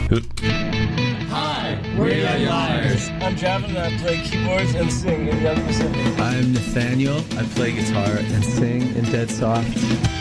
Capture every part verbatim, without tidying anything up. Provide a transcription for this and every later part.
Hi, we're Young Liars. I'm Javin and I play keyboards and sing in Young Pacific. I'm Nathaniel. I play guitar and sing in Dead Soft.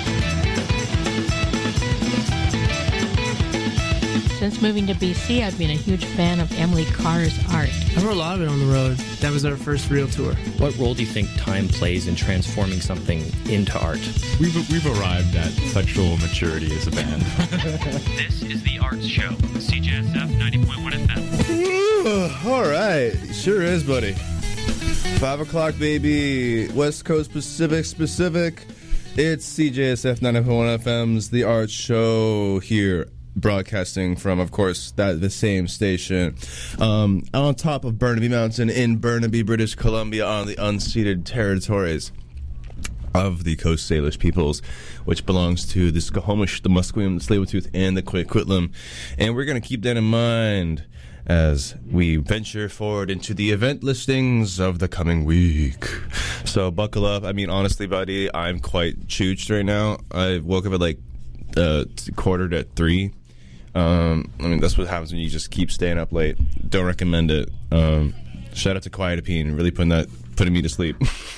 Since moving to B C, I've been a huge fan of Emily Carr's art. I wrote a lot of it on the road. That was our first real tour. What role do you think time plays in transforming something into art? We've we've arrived at sexual maturity as a band. This is The Arts Show, C J S F ninety point one F M. All right. Sure is, buddy. Five o'clock, baby. West Coast Pacific specific. It's C J S F ninety point one F M's The Arts Show here. Broadcasting from, of course, that the same station um, on top of Burnaby Mountain in Burnaby, British Columbia, on the unceded territories of the Coast Salish peoples, which belongs to the Skokomish, the Musqueam, the Tsleil-Waututh, and the Coquitlam. And we're going to keep that in mind as we venture forward into the event listings of the coming week. So buckle up. I mean, honestly, buddy, I'm quite chooched right now. I woke up at like uh, quarter to three. Um, I mean, that's what happens when you just keep staying up late. Don't recommend it. Um, shout out to Quietapine, really putting that putting me to sleep.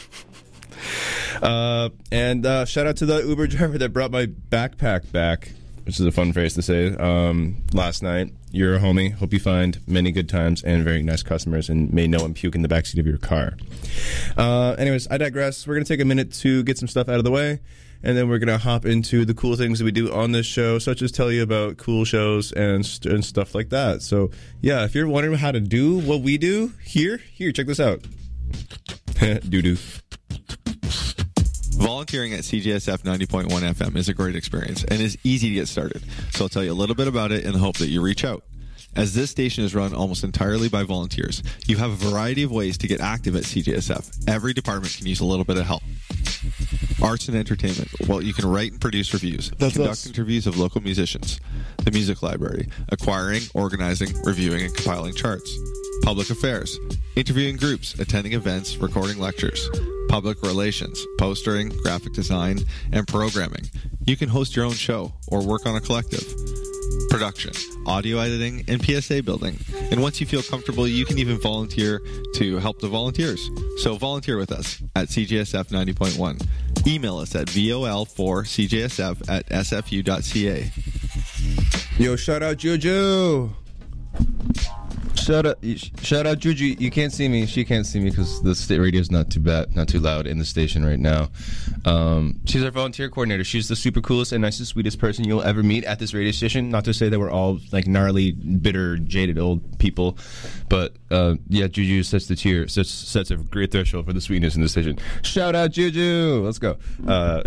uh, and uh, shout out to the Uber driver that brought my backpack back, which is a fun phrase to say. Um, last night, you're a homie. Hope you find many good times and very nice customers, and may no one puke in the backseat of your car. Uh, anyways, I digress. We're gonna take a minute to get some stuff out of the way. And then we're going to hop into the cool things that we do on this show, such as tell you about cool shows and st- and stuff like that. So, yeah, if you're wondering how to do what we do here, here, check this out. Doo-doo. Volunteering at C J S F ninety point one F M is a great experience and is easy to get started. So I'll tell you a little bit about it in the hope that you reach out. As this station is run almost entirely by volunteers, you have a variety of ways to get active at C J S F. Every department can use a little bit of help. Arts and entertainment. Well, you can write and produce reviews, That's conduct us. interviews of local musicians, the music library, acquiring, organizing, reviewing, and compiling charts, public affairs, interviewing groups, attending events, recording lectures, public relations, postering, graphic design, and programming. You can host your own show or work on a collective. Production, audio editing, and P S A building. And once you feel comfortable, you can even volunteer to help the volunteers. So volunteer with us at C J S F ninety point one. Email us at V O L four C J S F at S F U dot C A. Yo, shout out Juju. Shout out, shout out Juju. You can't see me. She can't see me because the state radio is not too bad, not too loud in the station right now. Um, she's our volunteer coordinator. She's the super coolest and nicest, sweetest person you'll ever meet at this radio station. Not to say that we're all like gnarly, bitter, jaded old people, but uh, yeah, Juju sets the tier, sets, sets a great threshold for the sweetness in the station. Shout out Juju. Let's go. Uh,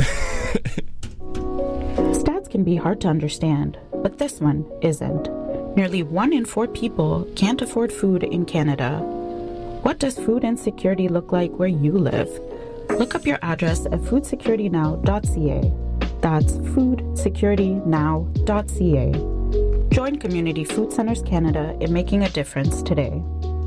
Stats can be hard to understand, but this one isn't. Nearly one in four people can't afford food in Canada. What does food insecurity look like where you live? Look up your address at food security now dot c a. That's food security now dot c a. Join Community Food Centers Canada in making a difference today.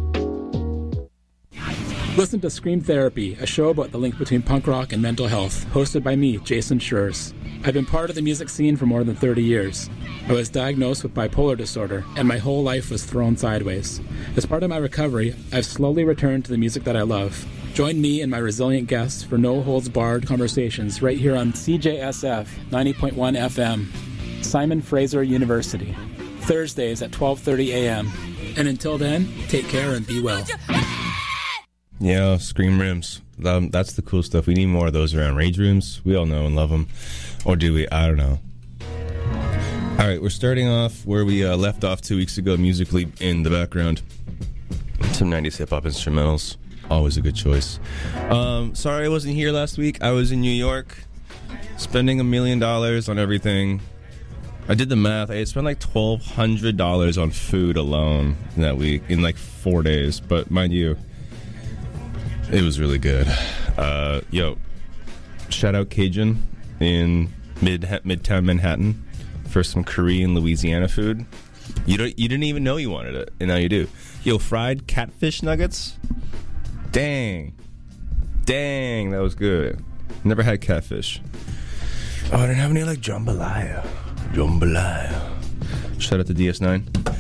Listen to Scream Therapy, a show about the link between punk rock and mental health, hosted by me, Jason Schurz. I've been part of the music scene for more than thirty years. I was diagnosed with bipolar disorder, and my whole life was thrown sideways. As part of my recovery, I've slowly returned to the music that I love. Join me and my resilient guests for no-holds-barred conversations right here on C J S F ninety point one F M, Simon Fraser University, Thursdays at twelve thirty a.m. And until then, take care and be well. Yeah, Scream Rims. Um, that's the cool stuff. We need more of those around. Rage Rooms, we all know and love them. Or do we? I don't know. All right, we're starting off where we uh, left off two weeks ago musically in the background. Some nineties hip-hop instrumentals. Always a good choice. Um, sorry I wasn't here last week. I was in New York spending a million dollars on everything. I did the math. I had spent like twelve hundred dollars on food alone in that week, in like four days. But mind you, it was really good. Uh, yo, shout out Cajun in mid Midtown Manhattan for some Korean Louisiana food. You don't, you didn't even know you wanted it, and now you do. Yo, fried catfish nuggets. Dang, dang, that was good. Never had catfish. Oh, I didn't have any like jambalaya. Jambalaya. Shout out to D S nine.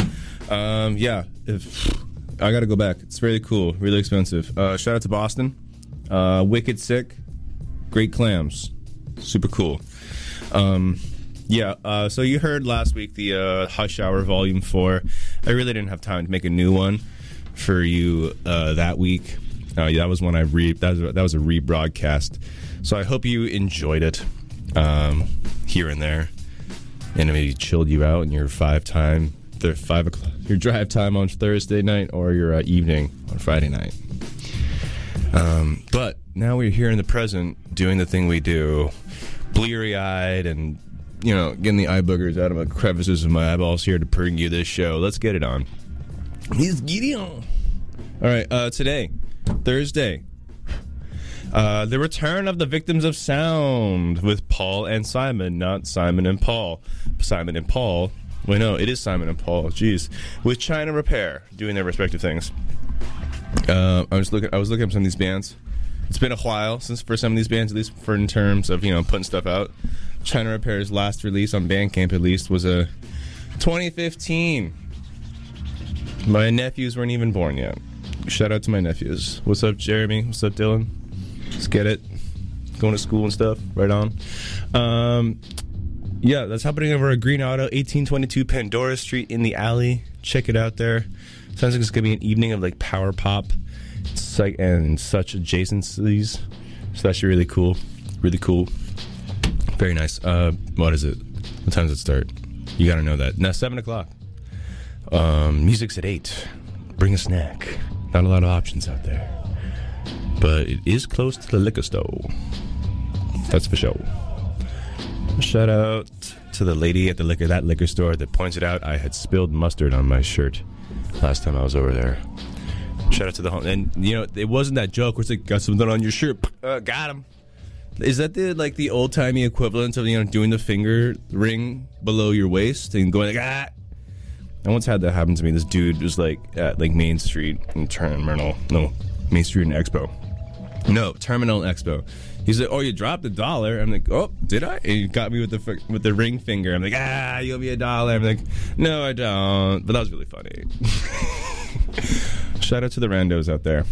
Um, yeah, if I got to go back. It's really cool, really expensive. Uh, shout out to Boston. Uh, Wicked Sick, great clams, super cool. Um, yeah. Uh, so you heard last week the uh, Hush Hour Volume Four. I really didn't have time to make a new one for you uh, that week. Uh, that was one I re that was, that was a rebroadcast. So I hope you enjoyed it um, here and there, and it maybe chilled you out in your five time, the five o'clock, your drive time on Thursday night or your uh, evening on Friday night. Um, but now we're here in the present, doing the thing we do, bleary eyed and you know getting the eye boogers out of the crevices of my eyeballs here to bring you this show. Let's get it on. Let's get it on. All right, uh, today. Thursday, uh, the return of the Victims of Sound with Paul and Simon, not Simon and Paul. Simon and Paul. Wait, no, it is Simon and Paul. Jeez, with China Repair doing their respective things. Uh, I was looking. I was looking up some of these bands. It's been a while since for some of these bands, at least for in terms of you know putting stuff out. China Repair's last release on Bandcamp, at least, was a twenty fifteen. My nephews weren't even born yet. Shout out to my nephews. What's up, Jeremy? What's up, Dylan? Let's get it. Going to school and stuff. Right on. Um, yeah, that's happening over at Green Auto, eighteen twenty-two Pandora Street in the alley. Check it out there. Sounds like it's going to be an evening of like power pop psych- and such adjacencies. So that's really cool. Really cool. Very nice. Uh, what is it? What time does it start? You got to know that. Now, seven o'clock. Um, music's at eight. Bring a snack. Not a lot of options out there. But it is close to the liquor store. That's for sure. Shout out to the lady at the liquor that liquor store that pointed out I had spilled mustard on my shirt last time I was over there. Shout out to the home. And, you know, it wasn't that joke where it's like, got something on your shirt. Uh, got him. Is that the like the old-timey equivalent of, you know, doing the finger ring below your waist and going like, ah? I once had that happen to me. This dude was like at like Main Street and Terminal. No, Main Street and Expo. No, Terminal and Expo. He's like, "Oh, you dropped a dollar." I'm like, "Oh, did I?" And he got me with the with the ring finger. I'm like, "Ah, you owe me a dollar." I'm like, "No, I don't." But that was really funny. Shout out to the randos out there.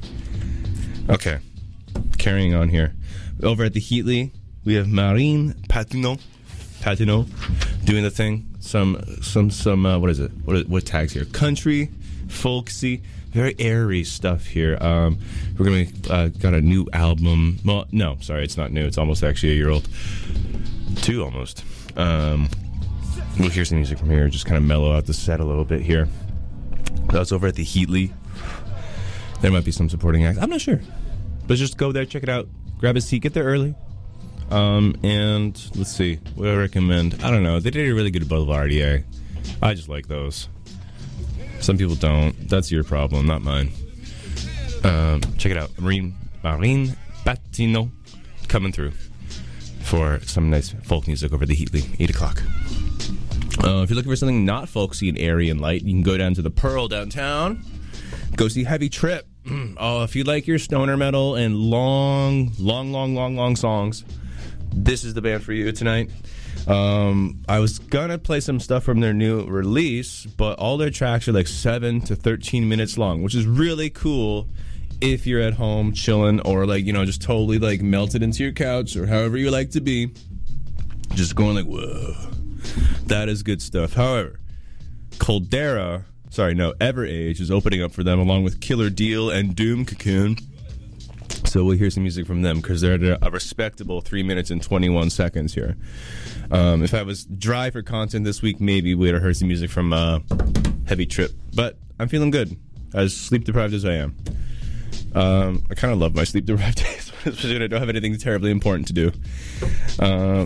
Okay, carrying on here. Over at the Heatley, we have Marine Patino, Patino, doing the thing. Some, some, some. Uh, what is it? What, what tags here? Country, folksy, very airy stuff here. Um, we're gonna uh, got a new album. Well, no, sorry, it's not new. It's almost actually a year old. Two almost. Um, we'll hear some music from here. Just kind of mellow out the set a little bit here. That's over at the Heatley. There might be some supporting acts. I'm not sure, but just go there, check it out, grab a seat, get there early. Um, and let's see, what do I recommend? I don't know. They did a really good Boulevardier. I just like those. Some people don't. That's your problem, not mine. Um, check it out. Marine, Marine Patino coming through for some nice folk music over the Heatley, eight o'clock. Uh, if you're looking for something not folksy and airy and light, you can go down to the Pearl downtown. Go see Heavy Trip. Oh, if you like your stoner metal and long, long, long, long, long songs, this is the band for you tonight. Um, I was gonna play some stuff from their new release, but all their tracks are like seven to thirteen minutes long, which is really cool if you're at home chilling or like, you know, just totally like melted into your couch or however you like to be. Just going like, whoa, that is good stuff. However, Caldera, sorry, no, Everage is opening up for them along with Killer Deal and Doom Cocoon. So we'll hear some music from them because they're at a respectable three minutes and twenty-one seconds here. Um, if I was dry for content this week, maybe we'd have heard some music from uh, Heavy Trip. But I'm feeling good, as sleep-deprived as I am. Um, I kind of love my sleep-deprived days, especially when I don't have anything terribly important to do. Uh,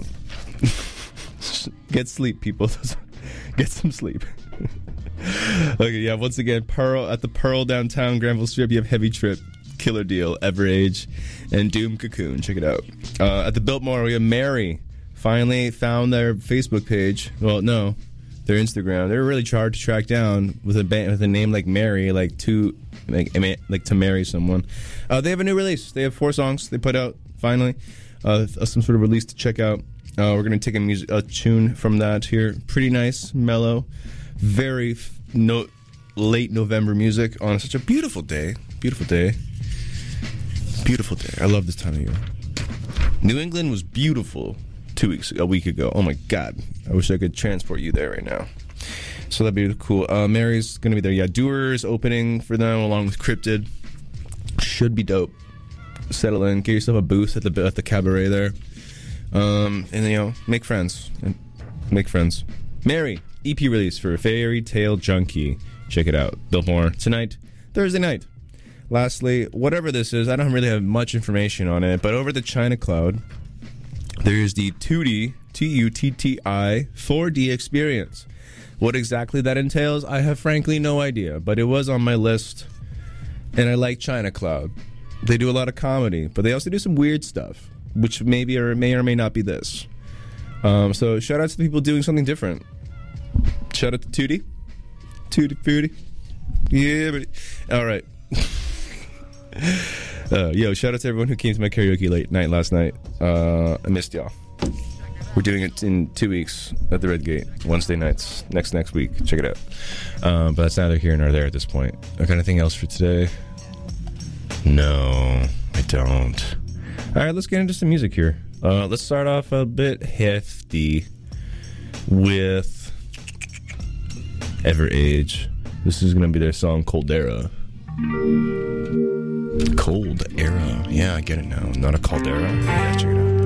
get sleep, people. Get some sleep. Okay, yeah, once again, Pearl at the Pearl downtown, Granville Strip, you have Heavy Trip, Killer Deal, Everage, and Doom Cocoon. Check it out. Uh, at the Biltmore, we have Mary. Finally found their Facebook page. Well, no, their Instagram. They were really hard to track down with a band, with a name like Mary, like to like, like to marry someone. Uh, they have a new release. They have four songs they put out. Finally, uh, some sort of release to check out. Uh, we're gonna take a music a tune from that here. Pretty nice, mellow. very f- no, late November music on such a beautiful day. Beautiful day. Beautiful day. I love this time of year. New England was beautiful two weeks, a week ago. Oh my God. I wish I could transport you there right now. So that'd be cool. Uh, Mary's going to be there. Yeah, Doers opening for them along with Cryptid. Should be dope. Settle in, get yourself a booth at the at the cabaret there, um, and you know, make friends and make friends. Mary E P release for Fairy Tale Junkie. Check it out. Biltmore tonight, Thursday night. Lastly, whatever this is, I don't really have much information on it, but over the China Cloud, there is the Tutti T U T T I four D experience. What exactly that entails, I have frankly no idea, but it was on my list, and I like China Cloud. They do a lot of comedy, but they also do some weird stuff, which maybe or may or may not be this. Um, so shout out to the people doing something different. Shout out to Tootie. Tootie Footie. Yeah, buddy. All right. uh, yo, shout out to everyone who came to my karaoke late night last night. Uh, I missed y'all. We're doing it in two weeks at the Red Gate, Wednesday nights, next next week. Check it out. Uh, but that's neither here nor there at this point. I got anything else for today? No, I don't. All right, let's get into some music here. Uh, let's start off a bit hefty with Everage. This is going to be their song Cold Era. Cold Era. Yeah, I get it now. Not a caldera? Yeah, check it out.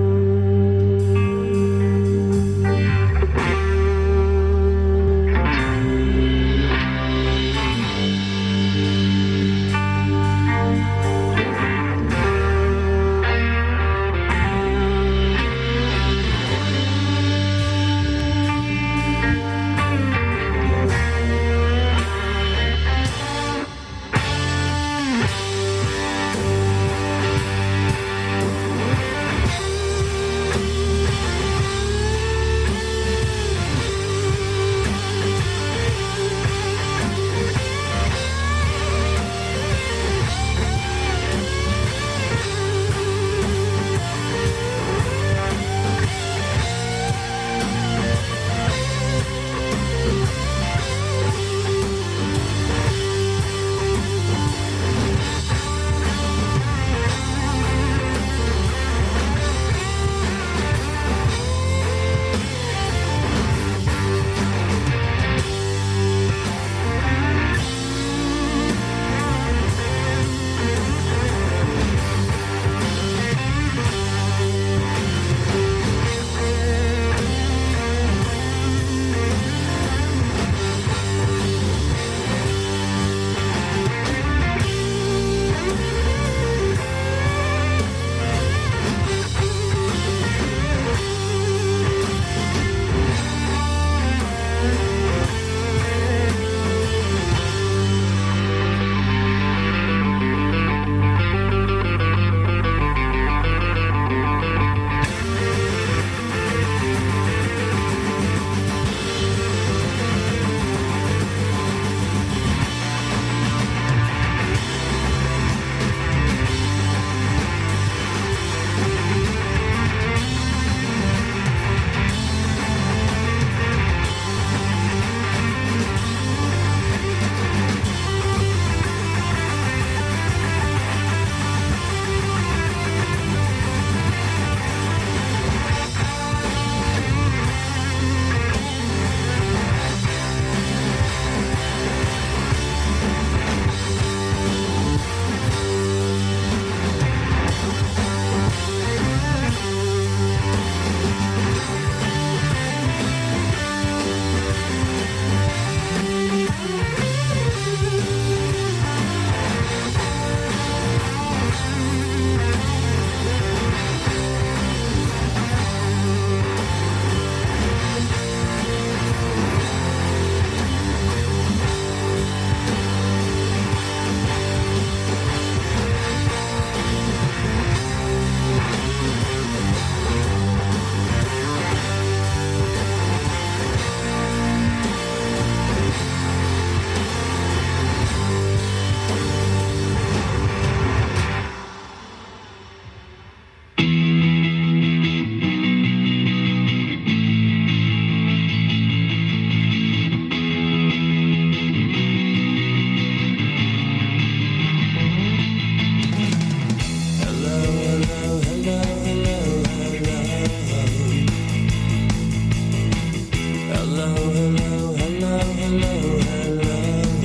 hello, hello.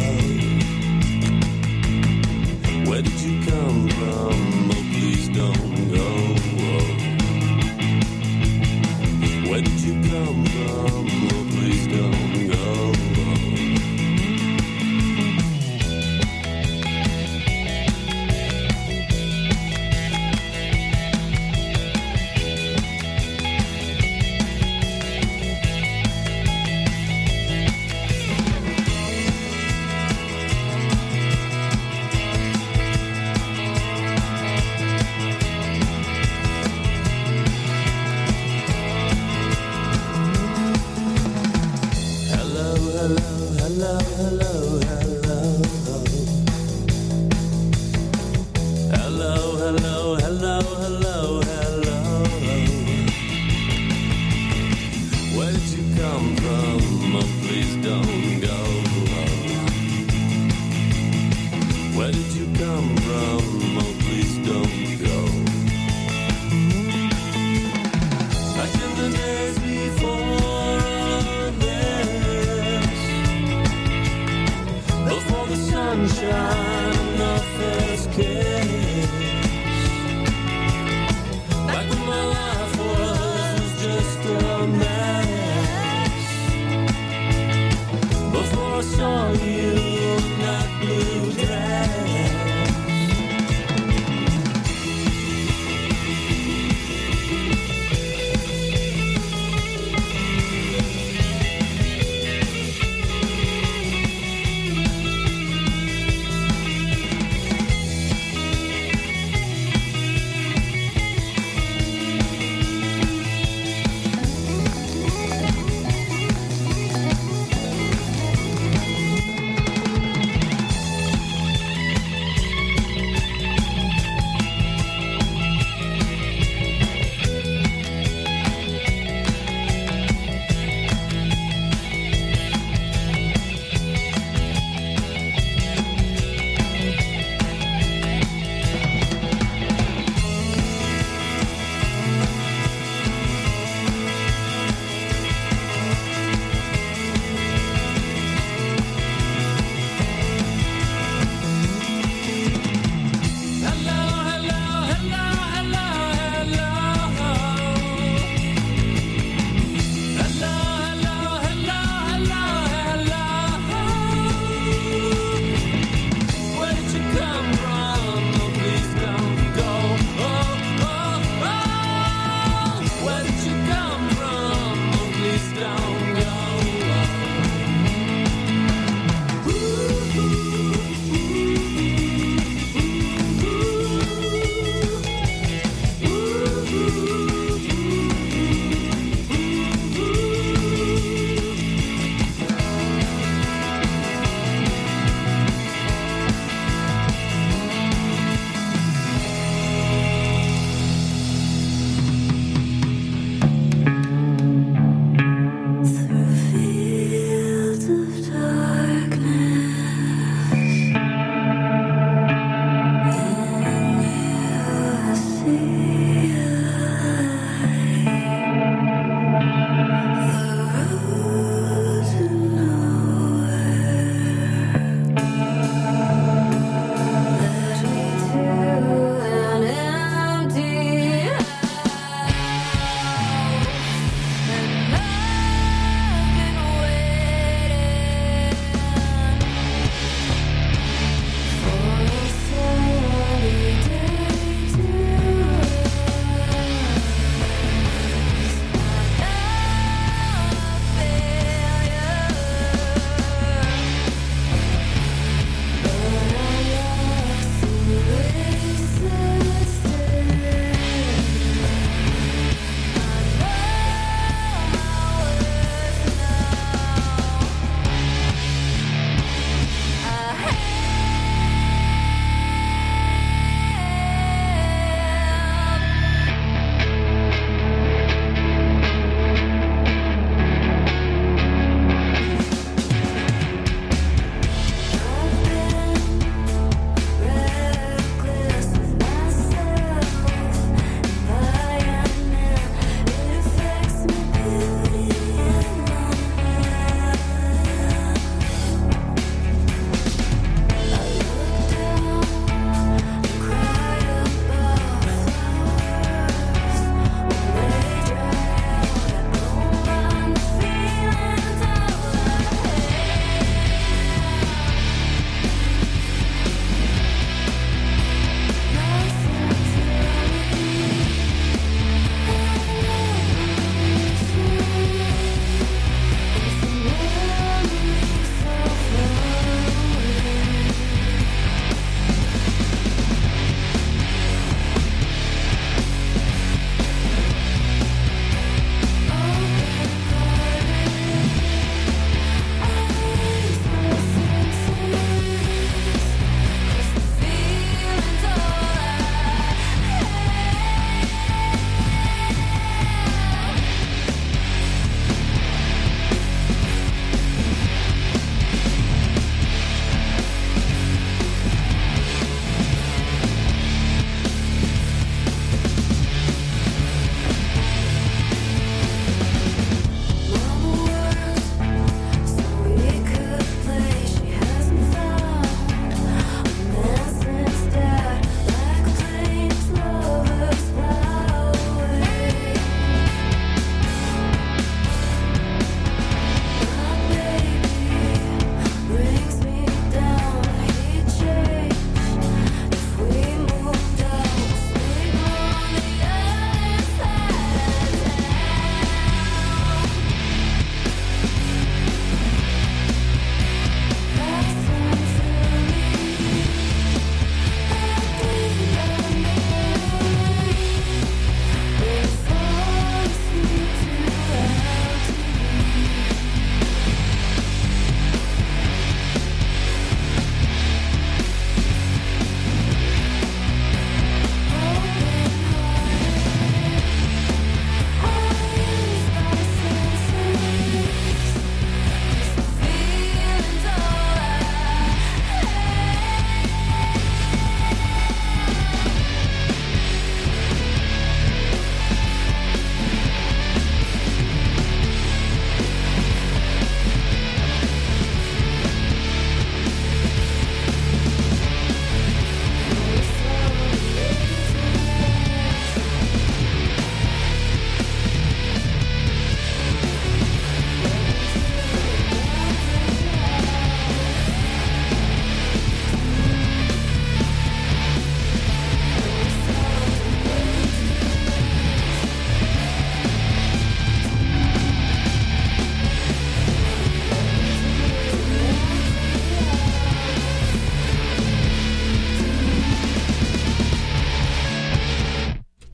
Where did you come from? Oh, please don't go. Where did you come from? Oh, please don't go.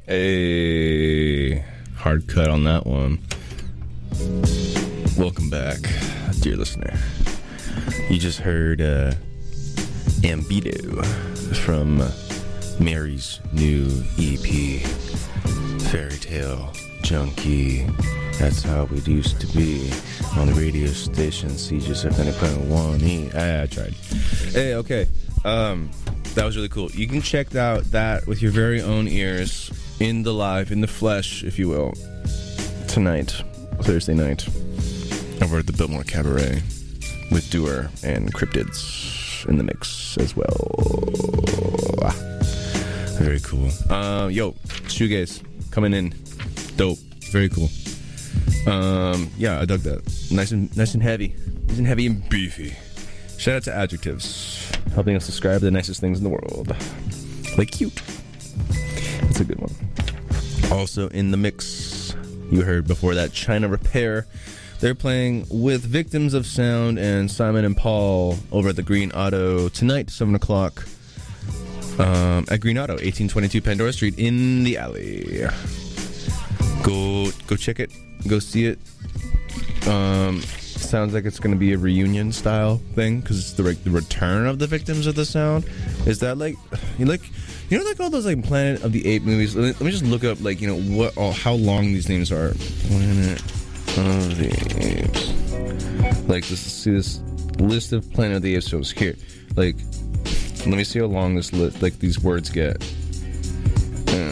A hard cut on that one. Welcome back, dear listener. You just heard uh, Ambido from Mary's new E P, Fairy Tale Junkie. That's how it used to be on the radio station C J S F ninety point one E. I, I tried. Hey, okay. Um, that was really cool. You can check out that with your very own ears in the live, in the flesh, if you will, tonight, Thursday night, over at the Biltmore Cabaret with Doer and Cryptids in the mix as well. Very cool. Uh, yo, shoegaze coming in, dope, very cool. Um, yeah, I dug that. Nice and nice and heavy, nice and heavy and beefy. Shout out to Adjectives, helping us describe the nicest things in the world, like cute. That's a good one. Also in the mix, you heard before that China Repair. They're playing with Victims of Sound and Simon and Paul over at the Green Auto tonight, seven o'clock. Um, at Green Auto, eighteen twenty-two Pandora Street in the alley. Go, go check it. Go see it. Um, sounds like it's going to be a reunion style thing because it's the re- the return of the Victims of the Sound. Is that like you like you know like all those like Planet of the Apes movies? Let me, let me just look up like you know what oh, how long these names are. Planet of the Apes. Like this. See this list of Planet of the Apes films here. Like let me see how long this list like these words get. Uh,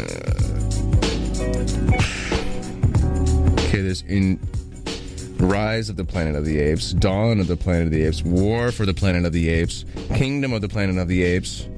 okay, there's in. Rise of the Planet of the Apes, Dawn of the Planet of the Apes, War for the Planet of the Apes, Kingdom of the Planet of the Apes.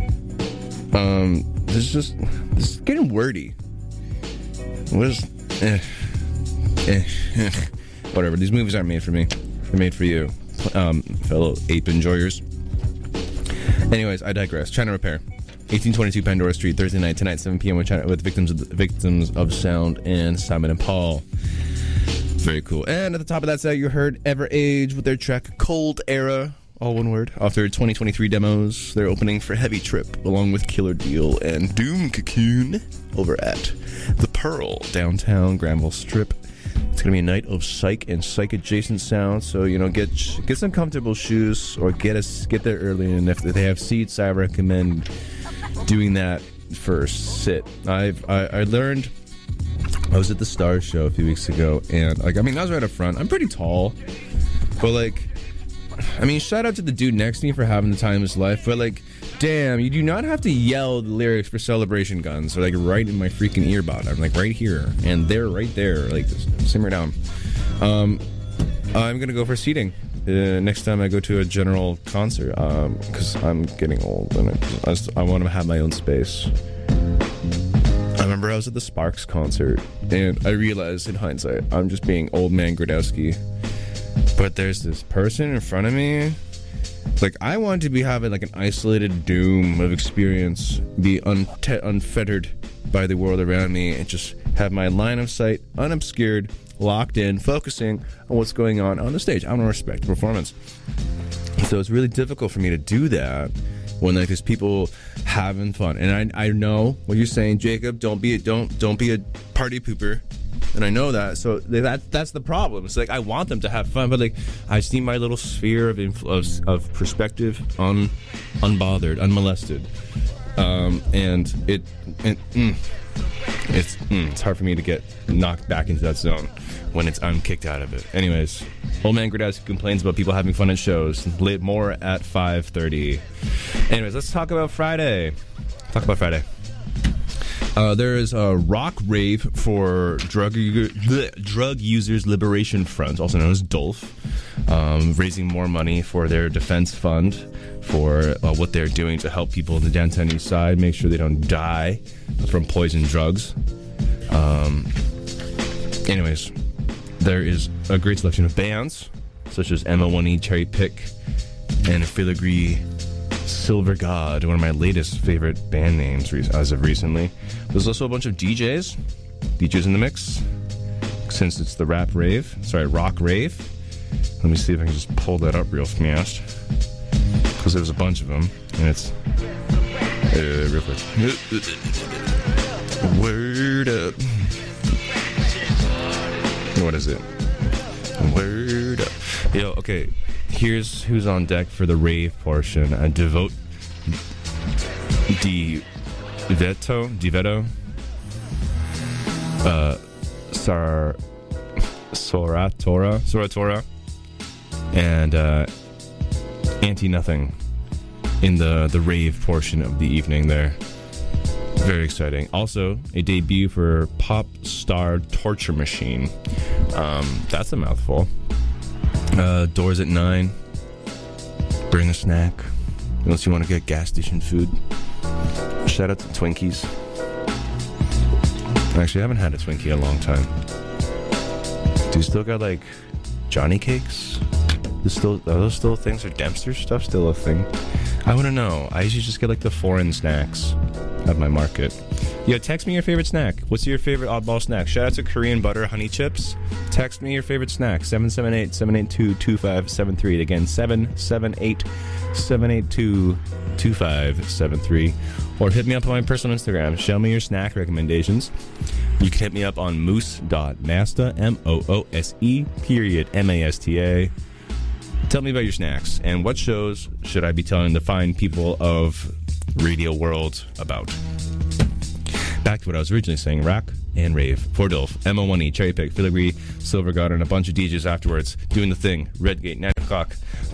Um, this is just, this is getting wordy. What is, eh, eh, eh. Whatever, these movies aren't made for me. They're made for you, um, fellow ape enjoyers. Anyways, I digress. China Repair, eighteen twenty-two Pandora Street, Thursday night, tonight, seven p.m. with, China, with Victims of the, Victims of Sound and Simon and Paul. Very cool. And at the top of that set, you heard Ever Age with their track Cold Era, all one word, off their twenty twenty-three demos. They're opening for Heavy Trip, along with Killer Deal and Doom Cocoon over at The Pearl, downtown Granville Strip. It's going to be a night of psych and psych-adjacent sound, so, you know, get get some comfortable shoes or get us get there early, and if they have seats, I recommend doing that first. Sit. I've I, I learned... I was at the Stars show a few weeks ago, and, like, I mean, I was right up front. I'm pretty tall, but, like, I mean, shout out to the dude next to me for having the time of his life, but, like, damn, you do not have to yell the lyrics for Celebration Guns. They're, like, right in my freaking earbud. I'm, like, right here, and they're right there. Like, just simmer down. Um, I'm gonna go for seating uh, next time I go to a general concert, because um, I'm getting old, and I, I, I want to have my own space. I remember I was at the Sparks concert, and I realized in hindsight, I'm just being old man Gradowski. But there's this person in front of me. Like, I want to be having like an isolated doom of experience, be un- unfettered by the world around me, and just have my line of sight unobscured, locked in, focusing on what's going on on the stage. I want to respect the performance. So it's really difficult for me to do that when like there's people having fun, and I I know what you're saying, Jacob. Don't be a, don't don't be a party pooper, and I know that. So that that's the problem. It's like I want them to have fun, but like I see my little sphere of influ- of, of perspective un unbothered, unmolested, um, and it it mm, it's mm, it's hard for me to get knocked back into that zone when it's I'm kicked out of it. Anyways, old man Gradowski complains about people having fun at shows. Late more at five thirty. Anyways, let's talk about Friday. Talk about Friday. Uh, there is a rock rave for drug bleh, drug users liberation front, also known as D O L F, um, raising more money for their defense fund for uh, what they're doing to help people in the downtown east side make sure they don't die from poison drugs. Um, anyways, there is a great selection of bands such as M O one E, Cherry Pick, and Filigree Silver God, one of my latest favorite band names as of recently. There's also a bunch of D Js, D Js in the mix, since it's the rap rave, sorry, rock rave. Let me see if I can just pull that up real fast, because there's a bunch of them, and it's uh, real quick. Word. Word up. What is it? Word up. Yo, okay. Here's who's on deck for the rave portion. Uh, Devote. Di Veto. Di Veto. Uh, Sar. Soratora. Soratora. And, uh, Anti Nothing in the, the rave portion of the evening there. Very exciting. Also, a debut for Pop Star Torture Machine. Um, that's a mouthful. Uh, doors at nine. Bring a snack. Unless you want to get gas station food. Shout out to Twinkies. Actually, I haven't had a Twinkie in a long time. Do you still got, like, Johnny Cakes? Is still, are those still things? Or Dempster stuff still a thing? I want to know. I usually just get, like, the foreign snacks at my market. Yo, text me your favorite snack. What's your favorite oddball snack? Shout out to Korean Butter Honey Chips. Text me your favorite snack. seven seven eight, seven eight two, two five seven three. Again, seven seven eight, seven eight two, two five seven three. Or hit me up on my personal Instagram. Show me your snack recommendations. You can hit me up on moose dot masta, M O O S E, period, M A S T A. Tell me about your snacks, and what shows should I be telling the fine people of Radio World about? Back to what I was originally saying, rock and rave. For Dolph, M O one E, Cherry Pick, Filigree, Silver God, and a bunch of D Js afterwards, doing the thing. Redgate, nine o'clock.